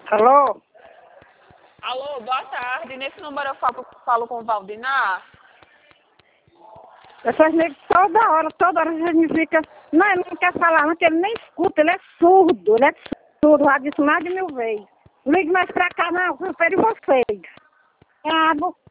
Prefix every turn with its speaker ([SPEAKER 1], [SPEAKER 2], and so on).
[SPEAKER 1] Alô?
[SPEAKER 2] Alô, boa tarde. Nesse número eu falo com o Valdinar.
[SPEAKER 1] Essas negras toda hora a gente fica. Não, ele não quer falar, não, que ele nem escuta, ele é surdo, já disse mais de 1000 vezes. Ligue mais pra cá, não, eu prefiro vocês. Cabo.